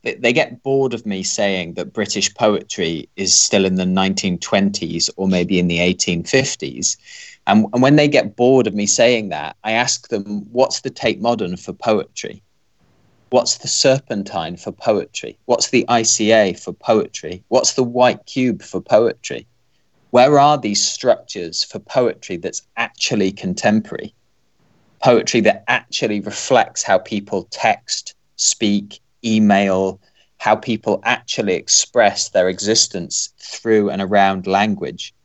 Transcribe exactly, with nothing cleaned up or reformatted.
they, they get bored of me saying that British poetry is still in the nineteen twenties or maybe in the eighteen fifties. And, and when they get bored of me saying that, I ask them, what's the Tate Modern for poetry? What's the Serpentine for poetry? What's the I C A for poetry? What's the White Cube for poetry? Where are these structures for poetry that's actually contemporary? Poetry that actually reflects how people text, speak, email, how people actually express their existence through and around language.